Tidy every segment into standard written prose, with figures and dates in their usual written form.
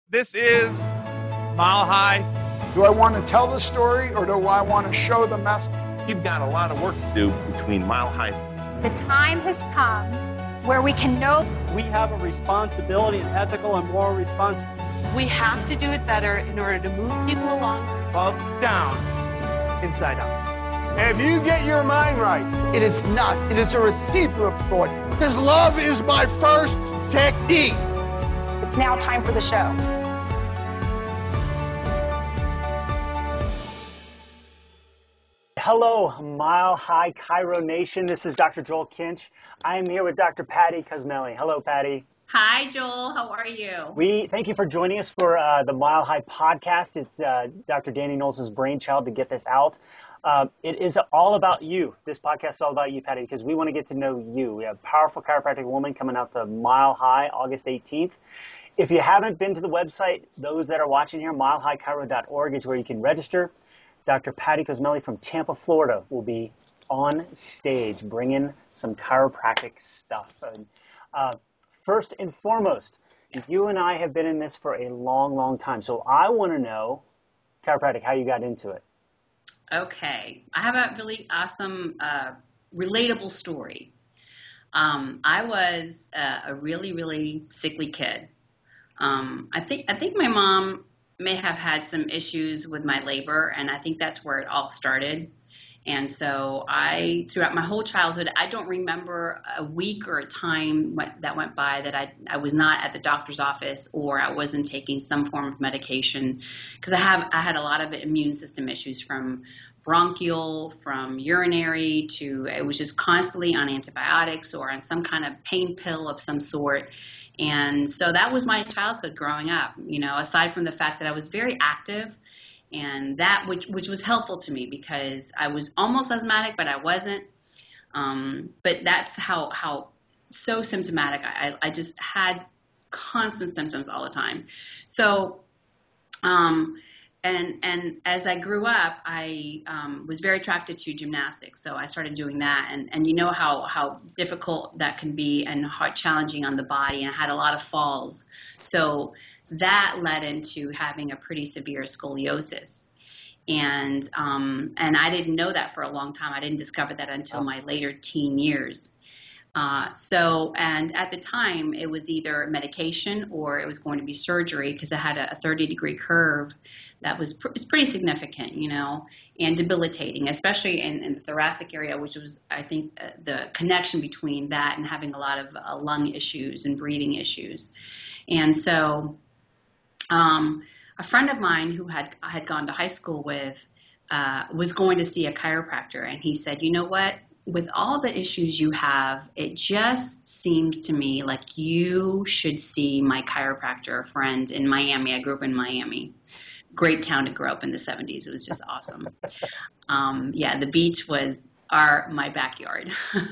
This is Mile High. Do I want to tell the story or do I want to show the message? You've got a lot of work to do between Mile High. The time has come where we can know we have a responsibility, an ethical and moral responsibility. We have to do it better in order to move people along. Up, down, inside out. If you get your mind right, it is not. It is a receiver of thought. Because love is my first technique. it's now time for the show. Hello, Mile High Chiro Nation. This is Dr. Joel Kinch. I am here with Dr. Patty Cosmelli. Hello, Patty. Hi, Joel. How are you? Thank you for joining us for the Mile High podcast. It's Dr. Danny Knowles' brainchild to get this out. It is all about you. This podcast is all about you, Patty, because we want to get to know you. We have a powerful chiropractic woman coming out to Mile High, August 18th. If you haven't been to the website, those that are watching here, milehighchiro.org is where you can register. Dr. Patty Cosmelli from Tampa, Florida will be on stage bringing some chiropractic stuff. First and foremost, you and I have been in this for a long, long time. So I want to know, chiropractic, how you got into it. Okay. I have a really awesome, relatable story. I was a really, really sickly kid. I think my mom may have had some issues with my labor, and I think that's where it all started. And so throughout my whole childhood, I don't remember a week or a time that went by that I was not at the doctor's office or I wasn't taking some form of medication, because I had a lot of immune system issues, from bronchial, from urinary, to it was just constantly on antibiotics or on some kind of pain pill of some sort. And so that was my childhood growing up, aside from the fact that I was very active, and that which was helpful to me because I was almost asthmatic, but I wasn't. But that's how so symptomatic. I just had constant symptoms all the time. So, and as I grew up, I was very attracted to gymnastics. So I started doing that, and you know how difficult that can be and hard, challenging on the body. And I had a lot of falls. So that led into having a pretty severe scoliosis. And I didn't know that for a long time. I didn't discover that until my later teen years. And at the time, it was either medication or it was going to be surgery, because I had a 30-degree curve that was it's pretty significant, and debilitating, especially in the thoracic area, which was, I think, the connection between that and having a lot of lung issues and breathing issues. And so a friend of mine who I had gone to high school with was going to see a chiropractor, and he said, you know what? With all the issues you have, it just seems to me like you should see my chiropractor friend in Miami. I grew up in Miami. Great town to grow up in the 70s. It was just awesome. The beach was my backyard.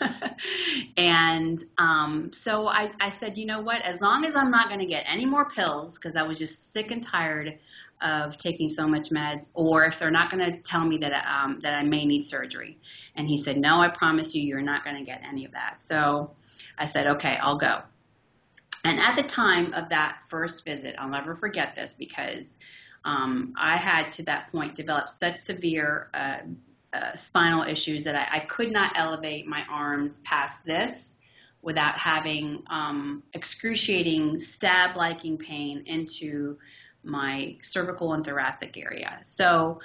And so I said, you know what, as long as I'm not going to get any more pills, because I was just sick and tired of taking so much meds, or if they're not going to tell me that I may need surgery. And he said, no, I promise you're not going to get any of that. So I said, okay, I'll go. And at the time of that first visit, I'll never forget this, because I had to that point developed such severe spinal issues that I could not elevate my arms past this without having excruciating stab-liking pain into my cervical and thoracic area. So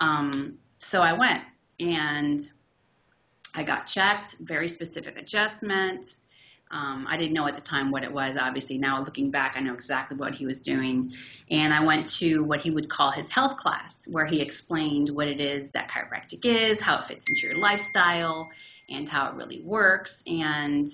I went and I got checked, very specific adjustment. I didn't know at the time what it was. Obviously, now looking back, I know exactly what he was doing. And I went to what he would call his health class, where he explained what it is that chiropractic is, how it fits into your lifestyle, and how it really works. And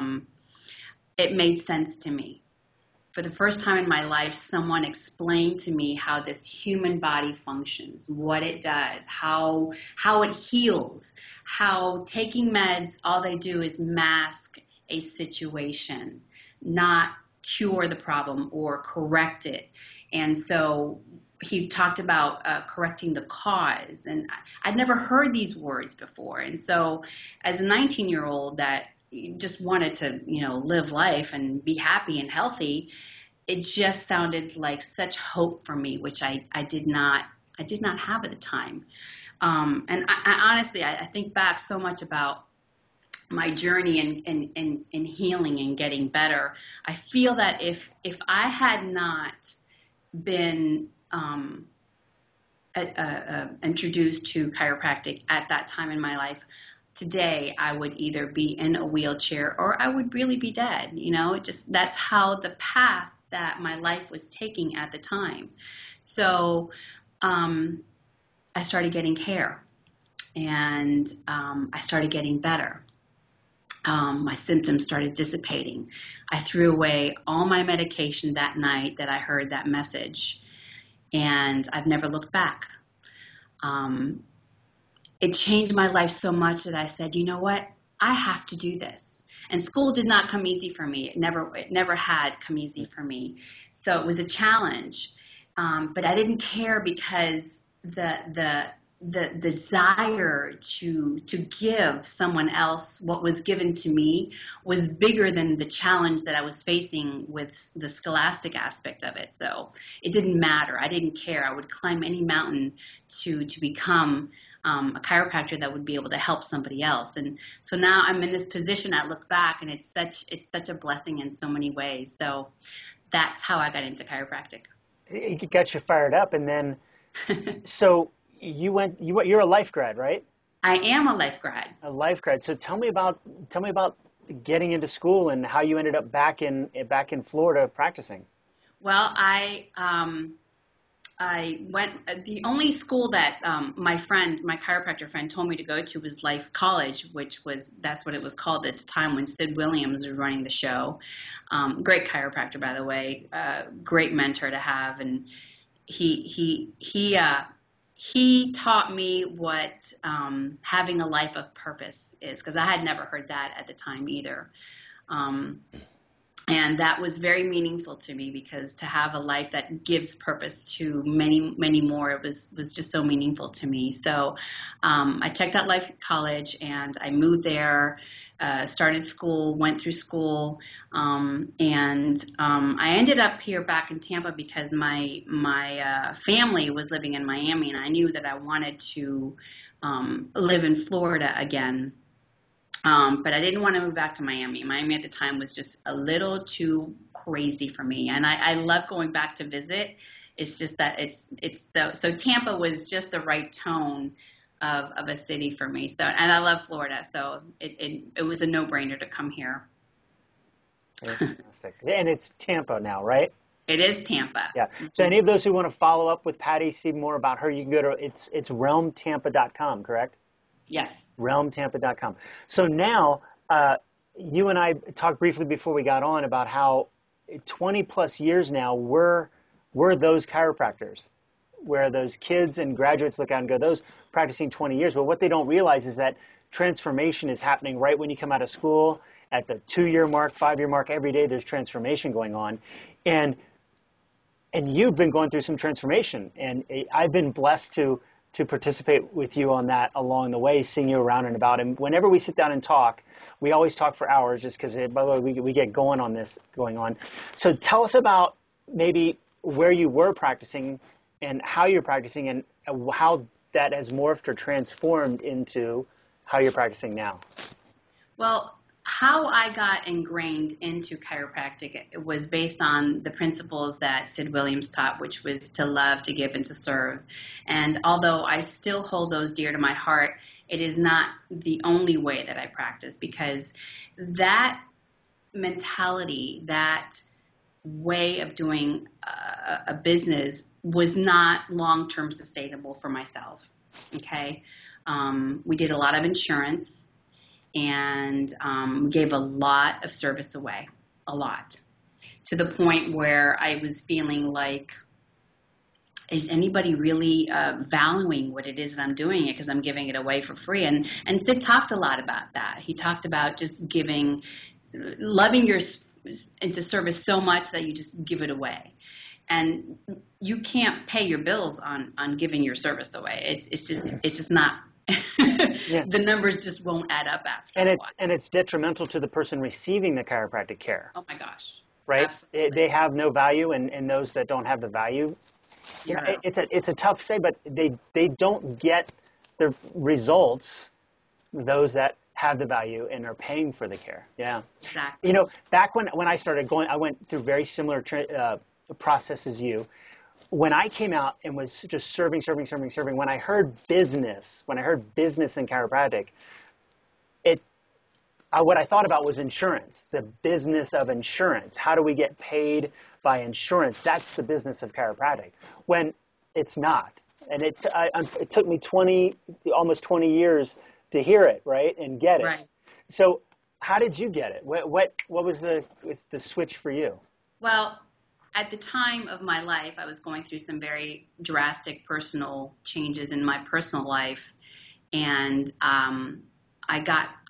it made sense to me. For the first time in my life, someone explained to me how this human body functions, what it does, how it heals, how taking meds, all they do is mask a situation, not cure the problem or correct it. And so he talked about correcting the cause, and I'd never heard these words before. And so as a 19-year-old that just wanted to, live life and be happy and healthy, it just sounded like such hope for me, which I did not have at the time. And I honestly, I think back so much about my journey in healing and getting better. I feel that if I had not been introduced to chiropractic at that time in my life, today I would either be in a wheelchair or I would really be dead. That's how the path that my life was taking at the time. So I started getting care, and I started getting better. My symptoms started dissipating. I threw away all my medication that night that I heard that message, and I've never looked back. It changed my life so much that I said, you know what? I have to do this. And school did not come easy for me. It never had come easy for me. So it was a challenge. But I didn't care, because the desire to give someone else what was given to me was bigger than the challenge that I was facing with the scholastic aspect of it. So it didn't matter. I didn't care. I would climb any mountain to become a chiropractor that would be able to help somebody else. And so now I'm in this position. I look back, and it's such a blessing in so many ways. So that's how I got into chiropractic. It got you fired up, and then so you're a life grad, right? I am a life grad. A life grad. So tell me about getting into school and how you ended up back in Florida practicing. Well, I went. The only school that my chiropractor friend, told me to go to was Life College, that's what it was called at the time when Sid Williams was running the show. Great chiropractor, by the way. Great mentor to have, and he taught me what having a life of purpose is, because I had never heard that at the time either. And that was very meaningful to me, because to have a life that gives purpose to many, many more, it was just so meaningful to me. So I checked out Life College, and I moved there, started school, went through school, and I ended up here back in Tampa because my family was living in Miami, and I knew that I wanted to live in Florida again. But I didn't want to move back to Miami. Miami at the time was just a little too crazy for me. And I love going back to visit. It's just that so Tampa was just the right tone of a city for me. So, and I love Florida. So it was a no-brainer to come here. Fantastic. And it's Tampa now, right? It is Tampa. Yeah. So any of those who want to follow up with Patty, see more about her, you can go to, it's realmtampa.com, correct? Yes. Realmtampa.com. So now, you and I talked briefly before we got on about how 20 plus years now we're those chiropractors, where those kids and graduates look out and go, those practicing 20 years. But what they don't realize is that transformation is happening right when you come out of school. At the 2-year mark, 5-year mark, every day there's transformation going on. And you've been going through some transformation. And I've been blessed to participate with you on that along the way, seeing you around and about. And whenever we sit down and talk, we always talk for hours, just because, by the way, we get going on this going on. So tell us about maybe where you were practicing and how you're practicing, and how that has morphed or transformed into how you're practicing now. Well, how I got ingrained into chiropractic was based on the principles that Sid Williams taught, which was to love, to give, and to serve. And although I still hold those dear to my heart, it is not the only way that I practice, because that mentality, that way of doing a business was not long-term sustainable for myself. Okay. We did a lot of insurance. And we gave a lot of service away, a lot, to the point where I was feeling like, is anybody really valuing what it is that I'm doing it, because I'm giving it away for free? And Sid talked a lot about that. He talked about just giving, loving your into service so much that you just give it away. And you can't pay your bills on giving your service away. It's just not. Yeah. The numbers just won't add up after a while. And it's detrimental to the person receiving the chiropractic care. Oh my gosh. right? Absolutely. They have no value, and those that don't have the value, Zero. it's a tough say, but they don't get the results, those that have the value and are paying for the care. Yeah. Exactly. You know, back when I started going, I went through very similar process as you. When I came out and was just serving, when I heard business in chiropractic, what I thought about was insurance, the business of insurance. How do we get paid by insurance? That's the business of chiropractic, when it's not. And it took me almost 20 years to hear it, right, and get it. Right. So how did you get it? What was the switch for you? Well, at the time of my life, I was going through some very drastic personal changes in my personal life, and I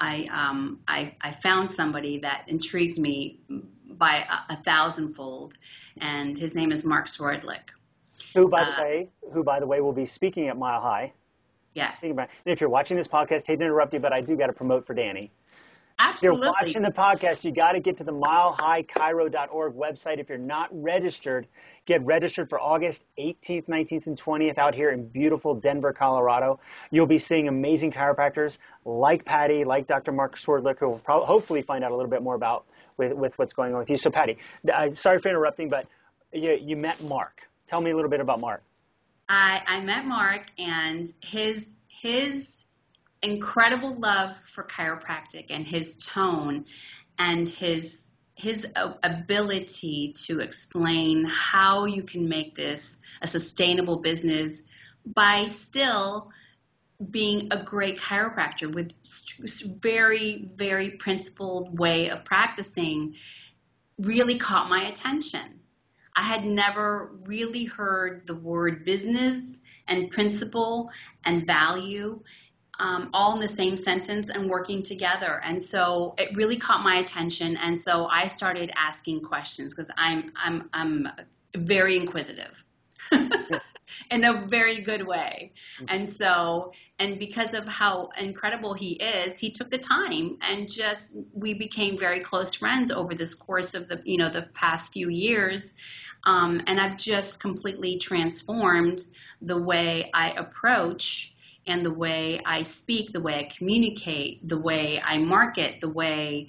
found somebody that intrigued me by a thousandfold, and his name is Mark Swerdlick. Who, by the way, will be speaking at Mile High. Yes. And if you're watching this podcast, hate to interrupt you, but I do got to promote for Danny. Absolutely. If you're watching the podcast, you got to get to the milehighchiro.org website. If you're not registered, get registered for August 18th, 19th, and 20th out here in beautiful Denver, Colorado. You'll be seeing amazing chiropractors like Patty, like Dr. Mark Swerdlick, who will hopefully find out a little bit more about with what's going on with you. So, Patty, sorry for interrupting, but you met Mark. Tell me a little bit about Mark. I met Mark, and his incredible love for chiropractic and his tone and his ability to explain how you can make this a sustainable business by still being a great chiropractor with very, very principled way of practicing really caught my attention. I had never really heard the word business and principle and value all in the same sentence and working together. And so it really caught my attention. And so I started asking questions because I'm very inquisitive in a very good way. And so, and because of how incredible he is, he took the time and we became very close friends over this course of the past few years. And I've just completely transformed the way I approach and the way I speak, the way I communicate, the way I market, the way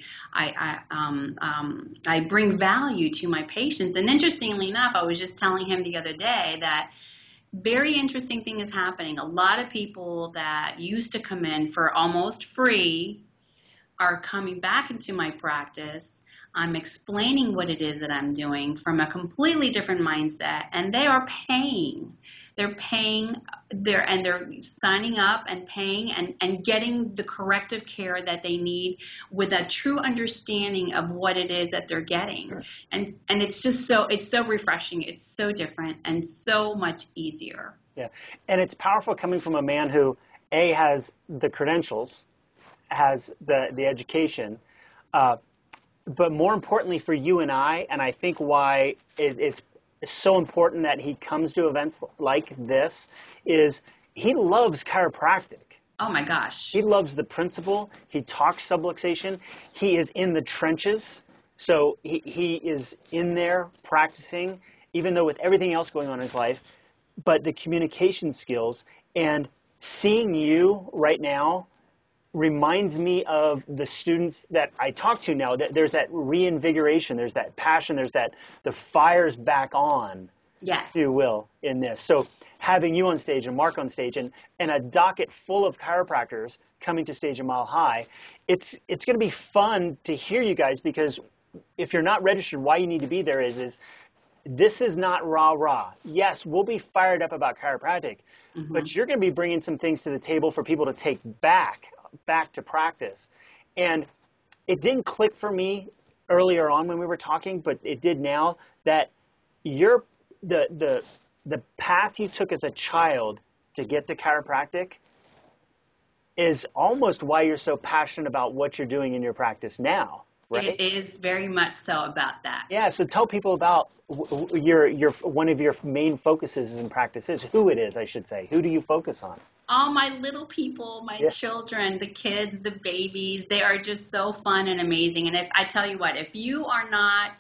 I bring value to my patients. And interestingly enough, I was just telling him the other day that very interesting thing is happening. A lot of people that used to come in for almost free are coming back into my practice. I'm explaining what it is that I'm doing from a completely different mindset, and they are paying. They're paying, they're signing up and paying and getting the corrective care that they need with a true understanding of what it is that they're getting. Sure. And it's just it's so refreshing. It's so different and so much easier. Yeah. And it's powerful coming from a man who, A, has the credentials, has the education, but more importantly for you and I think why it's so important that he comes to events like this is he loves chiropractic. Oh my gosh. He loves the principle. He talks subluxation. He is in the trenches. So he is in there practicing, even though with everything else going on in his life, but the communication skills and seeing you right now reminds me of the students that I talk to now. That there's that reinvigoration, there's that passion, there's the fire's back on, yes, if you will, in this. So having you on stage and Mark on stage and a docket full of chiropractors coming to stage at Mile High, it's going to be fun to hear you guys, because if you're not registered, why you need to be there is this is not rah-rah. Yes, we'll be fired up about chiropractic, but you're going to be bringing some things to the table for people to take back to practice. And it didn't click for me earlier on when we were talking, but it did now, that you're the path you took as a child to get to chiropractic is almost why you're so passionate about what you're doing in your practice now, right? It is very much so about that. Yeah, so tell people about your one of your main focuses in practices, who it is, I should say. Who do you focus on? All my little people, my children, the kids, the babies, they are just so fun and amazing. And if I tell you what, if you are not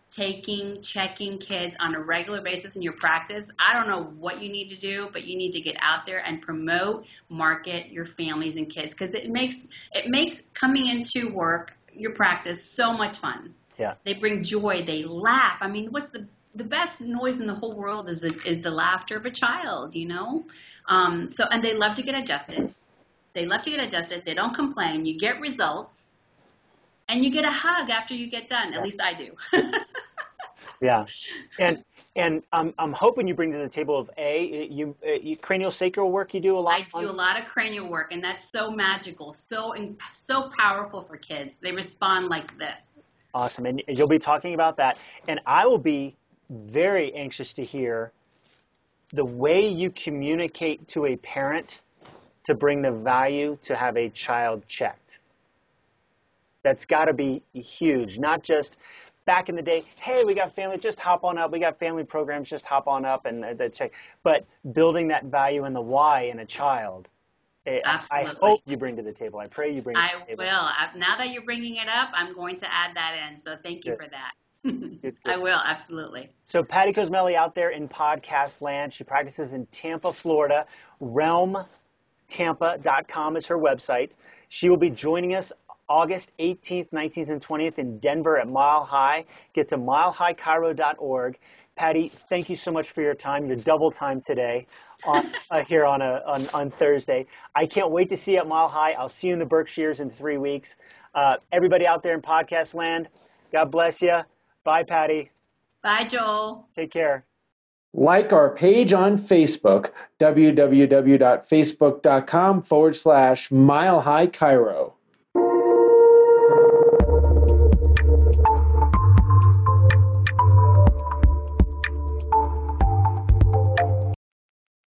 checking kids on a regular basis in your practice. I don't know what you need to do, but you need to get out there and promote, market your families and kids, because it makes coming into work, your practice, so much fun. Yeah. They bring joy. They laugh. I mean, what's the best noise in the whole world is the laughter of a child, you know? And they love to get adjusted. They don't complain. You get results. And you get a hug after you get done. At least I do. Yeah. And I'm hoping you bring to the table of you cranial sacral work you do a lot. I do a lot of cranial work, and that's so magical, so powerful for kids. They respond like this. Awesome. And you'll be talking about that. And I will be very anxious to hear the way you communicate to a parent to bring the value to have a child checked. That's got to be huge, not just back in the day, hey, we got family, just hop on up. We got family programs, just hop on up and check. But building that value in the why in a child, Absolutely. I hope you bring to the table. I pray you bring to the table. I will. Now that you're bringing it up, I'm going to add that in. So thank you for that. Good. I will, absolutely. So Patty Cosmelli out there in podcast land. She practices in Tampa, Florida. RealmTampa.com is her website. She will be joining us August 18th, 19th, and 20th in Denver at Mile High. Get to milehighchiro.org. Patty, thank you so much for your time, your double time today here on Thursday. I can't wait to see you at Mile High. I'll see you in the Berkshires in 3 weeks. Everybody out there in podcast land, God bless you. Bye, Patty. Bye, Joel. Take care. Like our page on Facebook, www.facebook.com/Mile High Chiro.